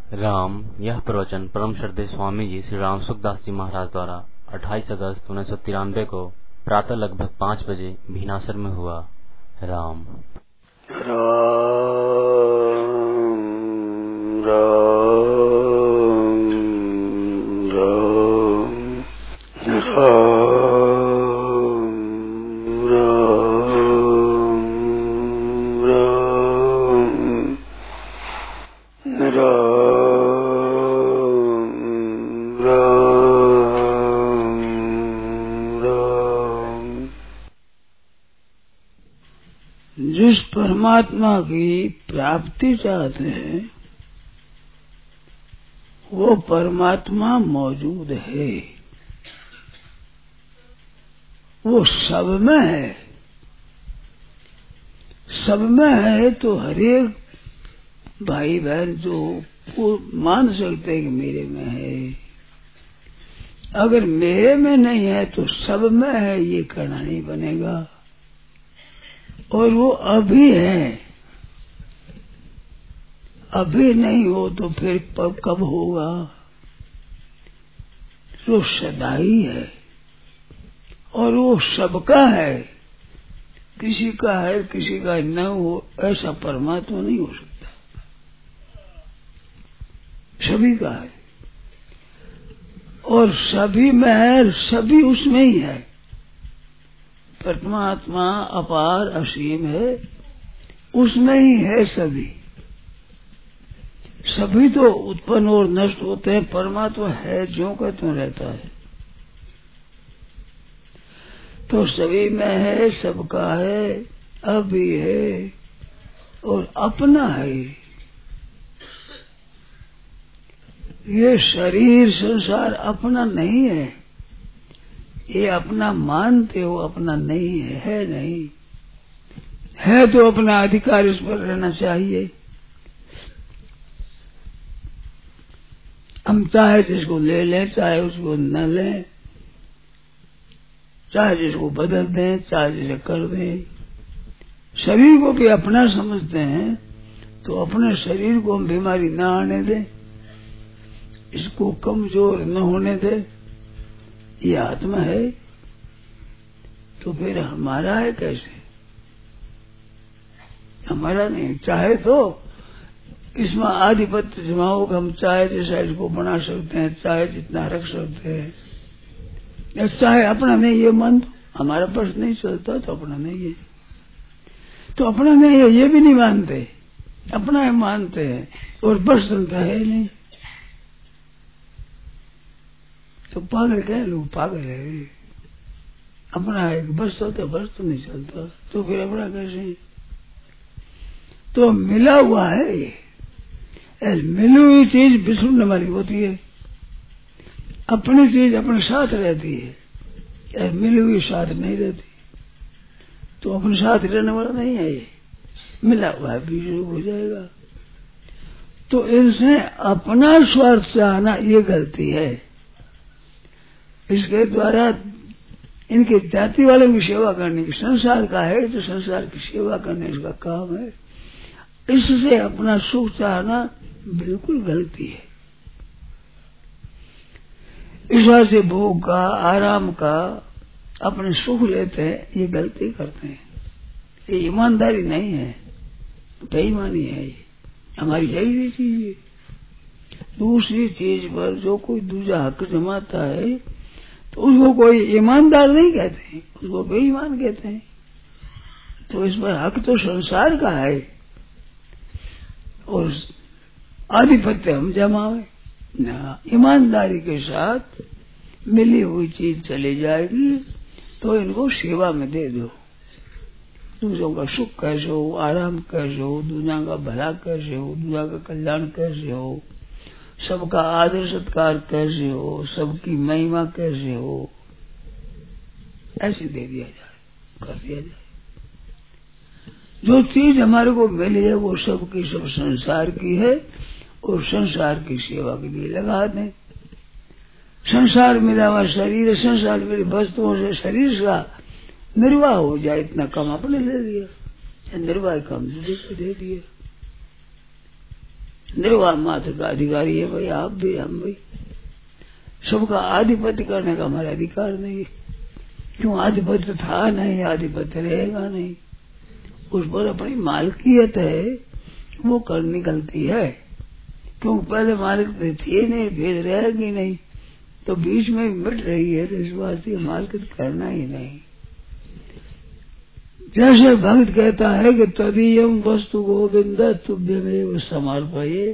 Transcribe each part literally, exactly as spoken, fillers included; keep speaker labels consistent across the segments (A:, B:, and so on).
A: राम। यह प्रवचन परम श्रद्धेय स्वामी जी श्री राम सुखदास जी महाराज द्वारा अट्ठाईस अगस्त उन्नीस सौ तिरानवे को प्रातः लगभग पाँच बजे भीनासर में हुआ। राम
B: राम राम राम राम राम जिस परमात्मा की प्राप्ति चाहते हैं वो परमात्मा मौजूद है, वो सब में है। सब में है तो हरेक भाई बहन जो वो मान सकते हैं कि मेरे में है। अगर मेरे में नहीं है तो सब में है, ये कहना नहीं बनेगा। और वो अभी है, अभी नहीं हो तो फिर कब होगा? तो सदा ही है और वो सबका है। किसी का है किसी का न हो ऐसा परमात्मा नहीं हो सकता, सभी का है। और सभी में है, सभी उसमें ही है। परमात्मा अपार असीम है, उसमें ही है सभी। सभी तो उत्पन्न और नष्ट होते हैं, परमात्मा है जो का त्यों रहता है। तो सभी में है, सबका है, अभी है और अपना है। ये शरीर संसार अपना नहीं है, ये अपना मानते हो, अपना नहीं है, है नहीं है तो अपना अधिकार इस पर रहना चाहिए। हम चाहे जिसको ले लें चाहे उसको न लें, चाहे जिसको बदल दें चाहे जिसे कर दें, शरीर को भी अपना समझते हैं तो अपने शरीर को हम बीमारी न आने दें, इसको कमजोर न होने दें। ये आत्मा है तो फिर हमारा है कैसे? हमारा नहीं। चाहे तो इसमें आधिपत्य जमाओ, हम चाहे जैसा इसको बना सकते हैं, चाहे जितना रख सकते हैं, चाहे अपना नहीं ये मन तो हमारा बस नहीं चलता तो अपना नहीं है, तो अपना नहीं है ये भी नहीं मानते, अपना है मानते हैं और बस चलता है नहीं। तो पागल कह लो, पागल है। अपना है बस चलता, बस तो नहीं चलता, तो फिर अपना कैसे? तो मिला हुआ है ये, मिली हुई चीज बिछुड़ने वाली होती है, अपनी चीज अपने साथ रहती है, मिली हुई साथ नहीं रहती। तो अपने साथ रहने वाला नहीं है ये, मिला हुआ है बीच हो जाएगा। तो इनसे अपना स्वार्थ चाहना ये गलती है। इसके द्वारा इनके जाति वालों की सेवा करने की, संसार का है तो संसार की सेवा करने इसका काम है। इससे अपना सुख चाहना बिल्कुल गलती है। ईश्वर से भोग का, आराम का अपने सुख लेते हैं, ये गलती करते हैं। ये ईमानदारी नहीं है, बेईमानी है। ये हमारी यही चीज है। दूसरी चीज पर जो कोई दूसरा हक जमाता है तो उसको कोई ईमानदार नहीं कहते हैं, उसको बेईमान कहते हैं। तो इस पर हक तो संसार का है और आधिपत्य हम जमावे ना। ईमानदारी के साथ मिली हुई चीज चली जाएगी तो इनको सेवा में दे दो। दूसरों का सुख कैसे हो, आराम कैसे हो, दुनिया का भला कैसे हो, दुनिया का कल्याण कैसे हो, सबका आदर सत्कार कैसे हो, सबकी महिमा कैसे हो, ऐसे दे दिया जाए, कर दिया जाए। जो चीज हमारे को मिली है वो सबकी सब संसार की है और संसार की सेवा के लिए लगा दें। संसार मिला हुआ शरीर, संसार मिली वस्तुओं से शरीर का निर्वाह हो जाए, इतना कम अपने ले लिया, निर्वाह कम दूसरे को दे दिया। निर्वाह मात्र का अधिकारी है भाई, आप भी हम भी। सबका आधिपत्य करने का हमारा अधिकार नहीं। क्यों? आधिपत्य था नहीं, आधिपत्य रहेगा नहीं। उस पर अपनी मालकियत है, वो कर निकलती है। क्यों? पहले मालिक थी नहीं, फिर रहेगी नहीं, तो बीच में मिट रही है, तो इस वास्ते मालिकियत करना ही नहीं। जैसे भक्त कहता है कि तदीयम वस्तु गोविंद तुभ्यमेव समर्पये,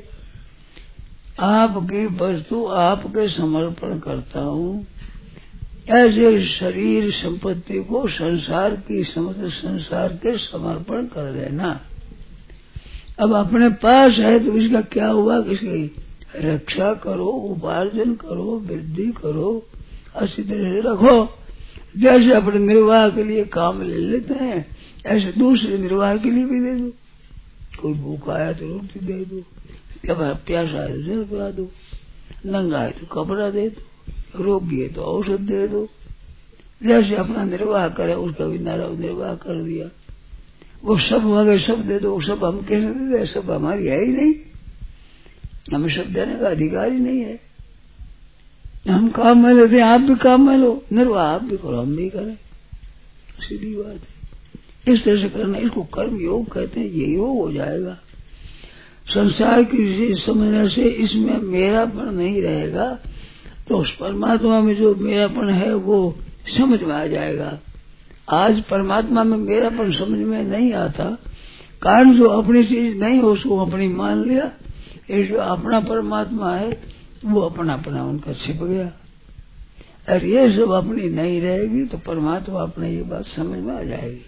B: आपकी वस्तु आपके समर्पण करता हूँ। ऐसे शरीर संपत्ति को संसार की समस्त संसार के समर्पण कर देना। अब अपने पास है तो इसका क्या हुआ? किसकी रक्षा करो, उपार्जन करो, वृद्धि करो, अच्छी तरह से रखो। जैसे अपने निर्वाह के लिए काम ले लेते हैं, ऐसे दूसरे निर्वाह के लिए भी दे दो। कोई भूखा है तो रोटी दे दो, प्यासा है तो जल पिला दो, नंगा है तो कपड़ा दे दो, रोगी है तो औषध दे दो। जैसे अपना निर्वाह करे उसका भी निर्वाह कर दिया। वो सब वगैरह सब दे दो, सब हम कैसे दे दे? सब हमारी है ही नहीं, हमें सब देने का अधिकार ही नहीं है। हम काम में लेते हैं, आप भी काम में लो, निर्वाह आप भी करो, हम भी करें, सीधी बात है। इस तरह से करना, इसको कर्म योग कहते हैं। ये योग हो जाएगा। संसार की समझने से इसमें मेरापन नहीं रहेगा, तो उस परमात्मा में जो मेरापन है वो समझ में आ जाएगा। आज परमात्मा में मेरापन समझ में नहीं आता, कारण जो अपनी चीज नहीं हो उसको अपनी मान लिया। ये जो अपना परमात्मा है वो अपना अपना उनका छिप गया। और ये सब अपनी नहीं रहेगी तो परमात्मा अपने ये बात समझ में आ जाएगी।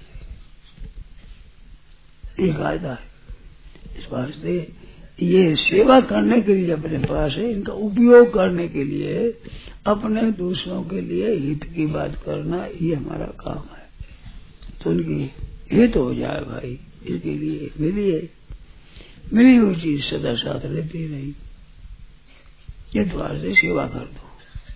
B: ये कायदा है। इस वास्ते ये सेवा करने के लिए अपने पास है, इनका उपयोग करने के लिए, अपने दूसरों के लिए हित की बात करना, ये हमारा काम है। तो उनकी हित हो जाए भाई, इसके लिए मिली है, मिली हुई चीज सदा साथ रहती नहीं। ये द्वार से सेवा कर दो।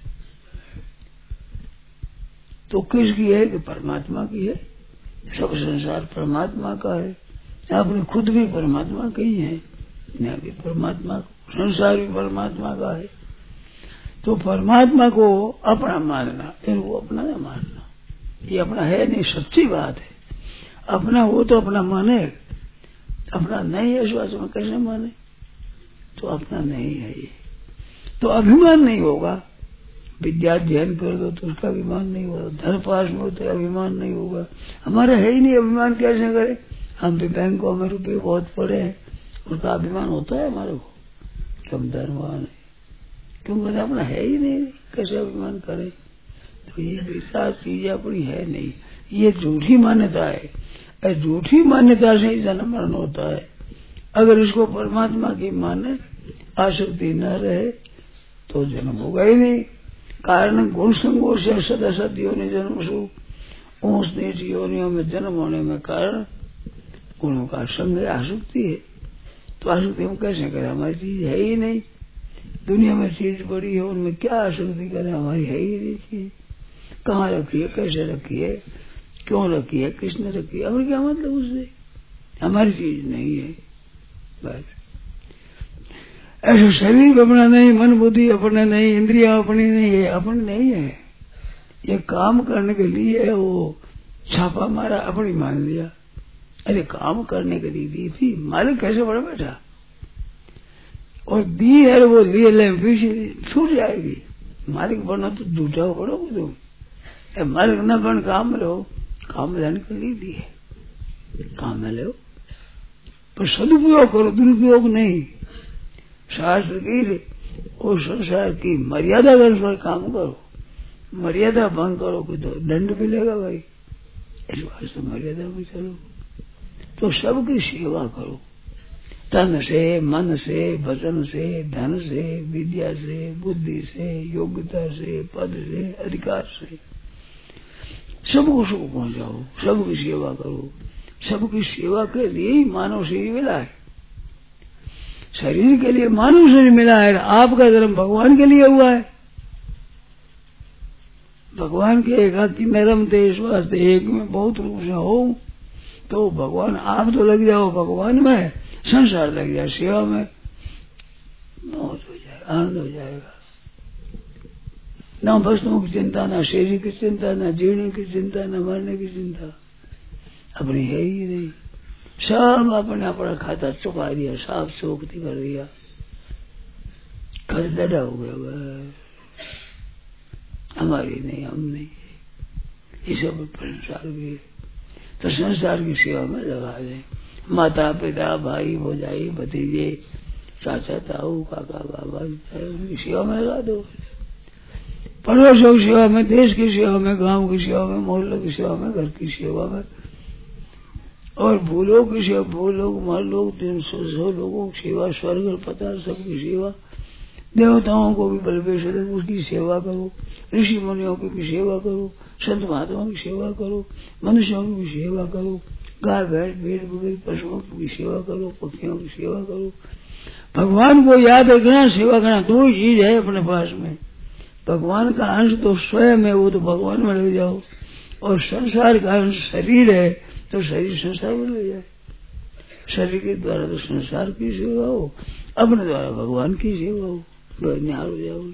B: तो किसकी है? कि परमात्मा की है। सब संसार परमात्मा का है। आपने खुद भी परमात्मा के ही है, मैं भी परमात्मा, संसार भी परमात्मा का है। तो परमात्मा को अपना मानना, इनको अपना न मानना, ये अपना है नहीं, सच्ची बात है। अपना हो तो अपना माने, अपना नहीं है इस बात में कैसे माने? तो अपना नहीं है ये, तो अभिमान नहीं होगा। विद्या अध्ययन कर दो तो उसका अभिमान नहीं होगा, धन पास में हो तो अभिमान नहीं होगा। हमारा है ही नहीं, अभिमान कैसे करें? हम भी बैंकों में रुपये बहुत पड़े हैं, उसका अभिमान होता है हमारे को कि हम धनवान है, क्योंकि अपना है ही नहीं, कैसे अभिमान करें? तो ये विचार चीजें अपनी है नहीं, ये झूठी मान्यता है। झूठी मान्यता से ही जन्म मरण होता है। अगर इसको परमात्मा की माने, आसक्ति न रहे तो जन्म होगा ही नहीं। कारण गुण संगों से सदा सद योनि जन्म सुख, ऊंच नीच योनियों में जन्म होने में कारण गुणों का संग आसक्ति है। तो आसक्ति हम कैसे करें? हमारी चीज है ही नहीं। दुनिया में चीज बड़ी है, उनमें क्या आसक्ति करें? हमारी है ही नहीं चीज। कहाँ रखी है, कैसे रखी है, क्यों रखी है, किसने रखी है, और क्या मतलब उससे? हमारी चीज नहीं है। बस ऐसे शरीर अपना नहीं, मन बुद्धि अपने नहीं, इंद्रिया अपनी नहीं है, अपनी नहीं है। ये काम करने के लिए वो छापा मारा, अपनी मान लिया। अरे काम करने के लिए दी थी, मालिक कैसे बड़ा बैठा, और दी है वो लिए ले पीछे छूट जाएगी। मालिक बनो तो झूठा हो पड़ोगे तुम। मालिक न बन काम में रहो, काम में जाने के लिए दी है, काम में लो, पर सदुपयोग करो, दुरुपयोग नहीं। शास्त्र की और संसार की मर्यादा के अनुसार काम करो। मर्यादा भंग करोगे तो दंड मिलेगा भाई। इस वास्ते मर्यादा में चलो। तो सबकी सेवा करो, तन से, मन से, वचन से, धन से, विद्या से, बुद्धि से, योग्यता से, पद से, अधिकार से, सबको सुख पहुंचाओ, सबकी सेवा करो। सबकी सेवा के लिए ही मानव शरीर मिला है। शरीर के लिए मानव शरीर मिला है। आपका जन्म भगवान के लिए हुआ है। भगवान के एकाकी नरम देश वास्ते एक में बहुत रूप से हो, तो भगवान आप तो लग जाओ भगवान में, संसार लग जाए सेवा में। मौज हो जाएगा, आनंद हो जाएगा। ना वस्तुओं की चिंता, ना शरीर की चिंता, ना जीने की चिंता, ना मरने की चिंता, अपनी है ही नहीं। सब अपने अपना खाता चुका दिया, साफ चौकती कर दिया, खर्च डरा हो गया। बस हमारी नहीं, हम नहीं, ये सब संसार की, तो संसार की सेवा में लगा दे। माता पिता भाई भौजाई भतीजे चाचा ताऊ काका बाबा उनकी सेवा में लगा दो। पड़ोसों की सेवा में, देश की सेवा में, गांव की सेवा में, मोहल्ले की सेवा में, घर की सेवा में, और भूलों की सेवा, भूलोग मान लोग तीन सौ सौ लोगों की सेवा, स्वर्ग पता सबकी सेवा, देवताओं को भी बलवेश उसकी सेवा करो, ऋषि मुनियों की भी सेवा करो, संत महात्माओं की सेवा करो, मनुष्यों की भी सेवा करो, गाय भैंस भेड़ बकरी पशुओं की भी सेवा करो, पक्षियों की सेवा करो। भगवान को याद रखना, सेवा करना, दो ही चीज है अपने पास में। भगवान का अंश तो स्वयं है, वो तो भगवान में ले जाओ, और संसार का अंश शरीर है, तो शरीर संसार में ले जाए। शरीर के द्वारा तो संसार की सेवा हो, अपने द्वारा भगवान की सेवा हो, निहार हो जाओगे।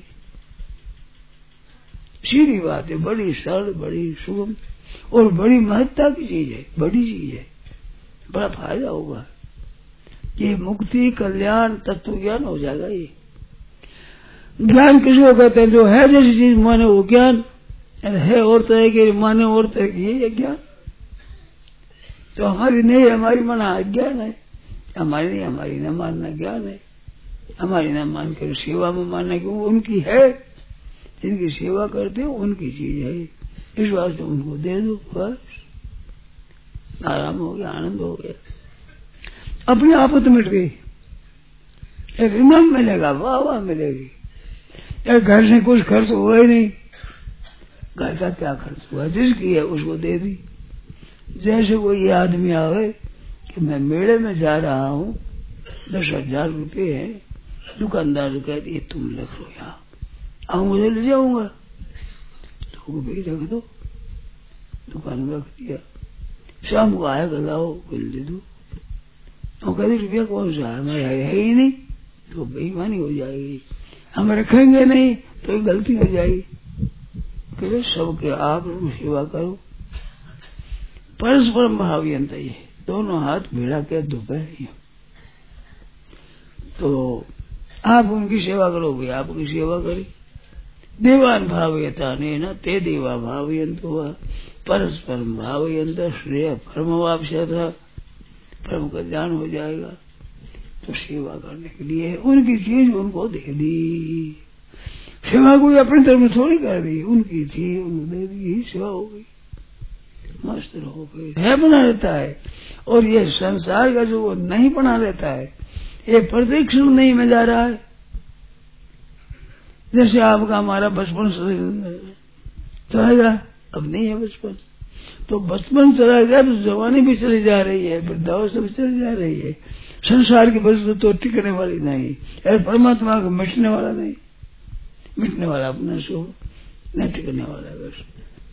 B: सीधी बात है, बड़ी सरल, बड़ी सुगम और बड़ी महत्ता की चीज है, बड़ी चीज है, बड़ा फायदा होगा। ये मुक्ति कल्याण तत्व ज्ञान हो जाएगा। ये ज्ञान किसको कहते हैं? जो है जैसी चीज माने वो ज्ञान है, और तरह के माने और तरह की ये ज्ञान। तो हमारी नहीं, हमारी माना अज्ञान है, हमारी नहीं, हमारी न मानना ज्ञान है, हमारी न मान कर सेवा में मानना कि वो उनकी है, जिनकी सेवा करते हो उनकी चीज है, इस वास्ते उनको दे दो, बस आराम हो गया, आनंद हो गया, अपनी आपत मिट गई। एक इनाम मिलेगा, वाह वाह मिलेगी। एक घर से कुछ खर्च हुआ ही नहीं, घर का क्या खर्च हुआ, जिसकी है उसको दे दी। जैसे कोई आदमी आवे कि मैं मेले में जा रहा हूँ, दस हजार रुपये है, दुकानदार कहती है तुम रख लो यहाँ, आऊ मुझे ले जाऊंगा, तो भी रख दो, दुकान में रख दिया। शाम को आया लाओ बिल दे दो, और कहते रुपया कौन सा है, हमारे है ही नहीं, तो बेईमानी हो जाएगी। हम रखेंगे नहीं तो गलती हो जाएगी। कहते सबके आप सेवा करो, परस्पर भावयंत, ये दोनों हाथ भिड़ा के दोपहर, तो आप उनकी सेवा करोगे, आपकी सेवा करे। देवान भावयता ने न ते देवा भावयंत हुआ, परस्पर भावयंत श्रेय परम वापसा था, परम कल्याण हो जाएगा। तो सेवा करने के लिए उनकी चीज उनको दे दी, सेवा कोई अपनी तरफ में थोड़ी कर दी, उनकी थी उनको दे दी, यही सेवा हो गई, मस्त हो गई। है बना रहता है, और ये संसार का जो नहीं बना रहता है, ये प्रत्येक क्षण नहीं में जा रहा है। जैसे आपका हमारा बचपन चला गया, अब नहीं है बचपन, तो बचपन चला गया तो जवानी भी चली जा रही है, वृद्धावस्था भी चली जा रही है। संसार की वस्तु तो टिकने वाली नहीं, और परमात्मा का मिटने वाला नहीं, मिटने वाला अपना सो न टिकने वाला है। बस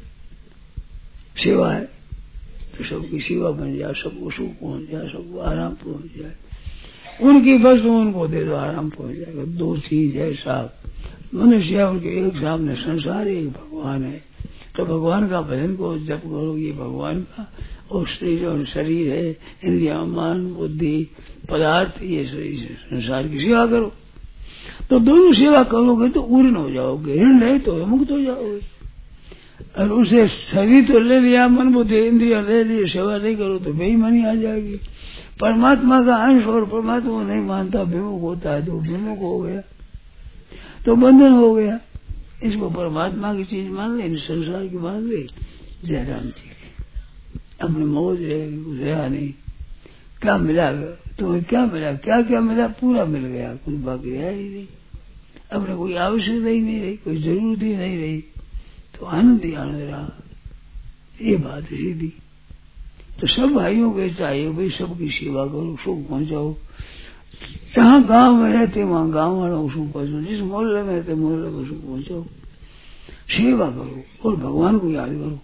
B: सेवा है तो सबकी सेवा बन जाए, सबको सुख पहुंच जाए, सबको आराम पहुंच जाए, उनकी वस्तु उनको दे दो, आराम पहुंच जाएगा। दो चीज है साफ, मनुष्य उनके एक सामने संसार, एक भगवान है। तो भगवान का भजन को जप करो, ये भगवान का, और शरीर शरीर है, इंद्रिया मन बुद्धि पदार्थ, ये शरीर संसार की सेवा करो। तो दोनों सेवा करोगे तो पूर्ण हो जाओगे, ऋण नहीं तो मुक्त हो जाओगे। और उसे शरीर तो ले लिया, मन बुद्धि इंद्रिया ले लिए, सेवा नहीं करो तो बेईमानी आ जाएगी। परमात्मा का अंश और परमात्मा नहीं मानता, विमुख होता है, तो विमुख हो गया तो बंधन हो गया। इसको परमात्मा की चीज मान ले, संसार की मान ले, जय राम जी की अपने मौज रहेगी, कुछ रहा नहीं। क्या मिला तुम्हें, क्या मिला, क्या क्या मिला, पूरा मिल गया, कुछ बाकी रहा ही नहीं। अपने कोई आवश्यकता ही नहीं रही, कोई जरूरत ही नहीं रही, तो आनंद ही आनंद रहा। ये बात है सीधी। तो सब भाइयों को चाहिए भाई सबकी सेवा करो, सुख पहुंचाओ। जहाँ गांव में रहते वहाँ गांव वालों को सुख पहुंचाओ, जिस मोहल्ले में रहते मोहल्ले को सुख पहुंचाओ, सेवा करो और भगवान को याद करो।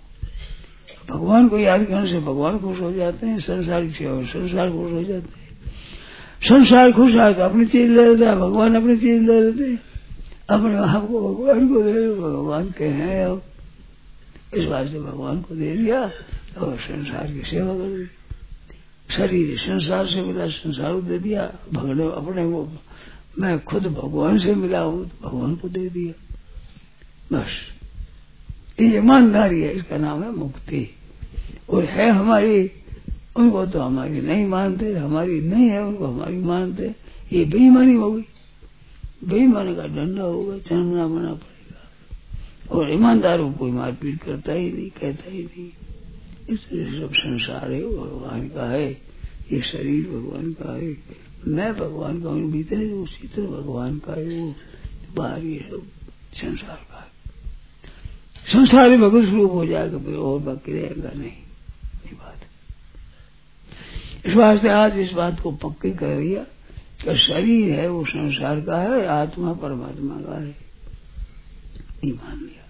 B: भगवान को याद करने से भगवान खुश हो जाते हैं, संसार की सेवा संसार खुश हो जाते हैं। संसार खुश है तो अपनी चीज ले लेता है, भगवान अपनी चीज ले लेते हैं, अपने आपको भगवान को दे, भगवान के हैं अब इस बात से भगवान को दे दिया और संसार की सेवा कर दी। शरीर संसार से मिला, संसार को दे दिया, भगवान अपने वो मैं खुद भगवान से मिला हूँ तो भगवान को दे दिया, बस ये ईमानदारी है, इसका नाम है मुक्ति। और है हमारी, उनको तो हमारी नहीं मानते, हमारी नहीं है उनको हमारी मानते, ये बेईमानी होगी, बेईमानी का डंडा होगा, चढ़ना बना पड़ेगा। और ईमानदारों को मारपीट करता ही नहीं, कहता ही नहीं। इसलिए सब संसार है वो भगवान का है, ये शरीर भगवान का है, मैं भगवान का हूँ, भीतर जो शीतल भगवान का है, वो बाहर ये सब संसार का है। संसार में भगवत स्वरूप हो जाएगा फिर और बाकी रहेगा नहीं, ये बात। इस वास्ते आज इस बात को पक्की कर दिया कि शरीर है वो संसार का है, आत्मा परमात्मा का है, ये मान लिया।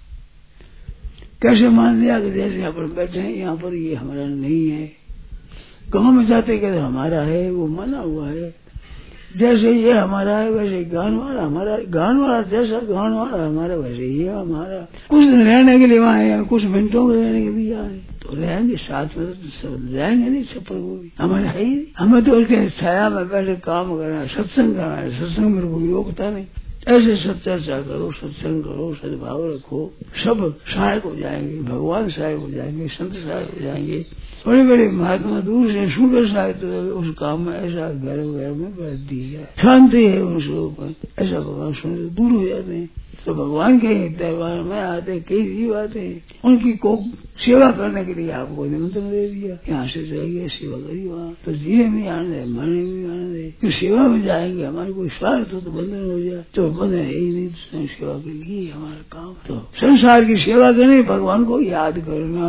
B: कैसे मान लिया कि जैसे यहाँ पर बैठे हैं, यहाँ पर ये हमारा नहीं है, गांव में जाते कहते हमारा है, वो माना हुआ है। जैसे ये हमारा है वैसे गान वाला हमारा, गान वाला जैसा गान वाला हमारा वैसे ये हमारा। कुछ दिन रहने के लिए वहाँ है, कुछ मिनटों के रहने के लिए आए तो रहेंगे, साथ में तो सब जाएंगे नहीं, छप्पर को भी हमारे है ही। हमें तो उसके छाया में बैठे काम करना है, सत्संग करना है, सत्संग मेरे को रोकता नहीं। ऐसे सत्चर्चा करो, सत्संग करो, सद्भाव रखो, सब सहायक हो जाएंगे, भगवान सहायक हो जाएंगे, संत सहायक हो जाएंगे। बड़े बड़े महात्मा दूर से सुनकर सहायक तो उस काम में ऐसा घर घर में बैठ दी है, शांति है उन श्लोक में, ऐसा भगवान सुन दूर हो जाते हैं। तो भगवान के दरबार में आते कई जीव आते हैं, उनकी को सेवा करने के लिए आपको निमंत्रण दे दिया, यहाँ से जाइए सेवा करिए वहाँ, तो जीने में आनंद है, मरने में आनंद है। तो सेवा में जाएंगे, हमारे कोई स्वार्थ हो तो बंधन हो जाए, तो बंधन है ही नहीं, तो सेवा करिए, हमारा काम। तो संसार की सेवा करने, भगवान को याद करना,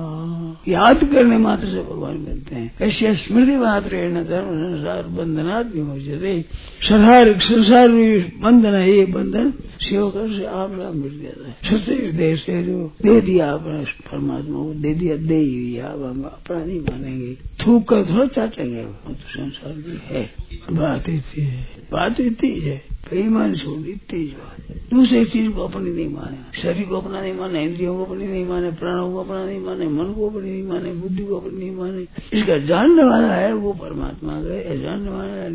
B: याद करने मात्र से भगवान मिलते हैं। ऐसे स्मृति मात्र न धर्म संसार बंधनात् विमुच्यते, संसार संसार बंधन है, ये बंधन सेवा से आप मिट जाता है। सत्य देश से जो दे दिया अपना परमात्मा को दे दिया, दे ही दिया, अब हम अपना नहीं मानेंगे, थूक कर थोड़ा चाटेंगे, वो तो संसार भी है। बात इतनी है, बात इतनी है, बेईमान छोड़ इतनी बात। दूसरी चीज को अपनी नहीं माने, शरीर को अपना नहीं माने, इंद्रियों को अपनी नहीं माने, प्राणों को अपना नहीं माने, मन को अपनी नहीं माने, बुद्धि को अपनी नहीं माने। इसका जानने वाला है वो परमात्मा का, जानने वाला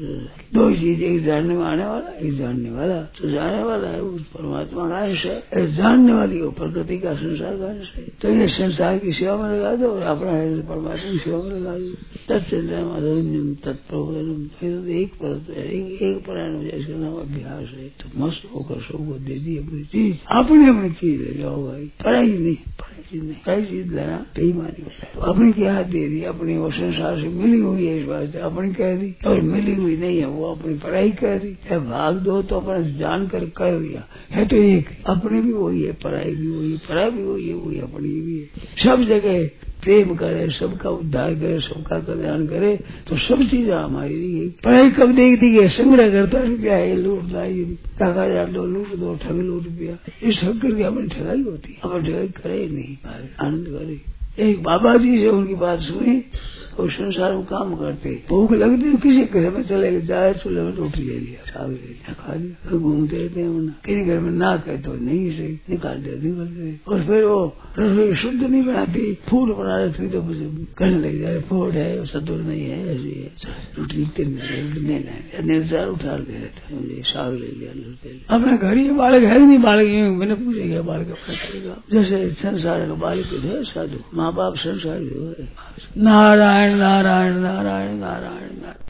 B: दो चीज, एक जानने वाला वाला, एक जानने वाला। तो जानने वाला है वो परमात्मा का अंश है, जानने वाली वो प्रकृति का संसार का अंश है। तो ये संसार की सेवा में लगा दो और अपना परमात्मा की सेवा में लगा दो। तत्संजम तत्प्रबोधनम, एक पर एक परायण हो जाए, इसका नाम अभ्यास है। तो मस्त होकर सबको दे दी अपनी चीज, अपनी अपनी चीज ले जाओ भाई, पढ़ाई नहीं, पढ़ाई चीज नहीं, पढ़ाई चीज लेना बेईमानी होता है। अपनी क्या दे दी, अपनी वो संसार से मिली हुई है, इस बात से अपनी कह दी, और मिली हुई नहीं है वो अपनी पढ़ाई कह दी है। भाग दो तो अपना जान कर कर दिया है, तो एक अपनी भी वही है, पढ़ाई भी वही है, पढ़ाई भी वही है, वही अपनी भी है। सब जगह प्रेम करे, सबका उद्धार करे, सबका कल्याण करे, तो सब चीजें हमारी। पढ़ाई कब देख दी है, संग्रह करता रुपया है, लूट लाई, काका यार दो लूट दो, ठग लो रुपया, इस ठग करके अपनी ठगाई होती है। अपन ठगाई करे नहीं, आनंद करे। एक बाबा जी से उनकी बात सुनी, और संसार में काम करते, भूख लगती तो किसी घर में चले गए, जाए चूल्हे में रोटी ले लिया, साग ले लिया, खा लिया, घूमते रहते हैं। किसी घर में ना कहे तो नहीं से निकाल दे निकलते। और फिर वो रसोई शुद्ध नहीं बनाती, फूड बना रही तो कहने लग जाए फूड है, सतुर नहीं है, ऐसी है, रोटी लिखते नहीं, निर्जार उठा दे रहते हैं, साग ले लिया, अपने घर ही बालक है नहीं, बालक मैंने पूछे गया बालक अपना, जैसे संसार का बालक है साधु, माँ बाप संसार जो है। नारायण नारायण नारायण नारायण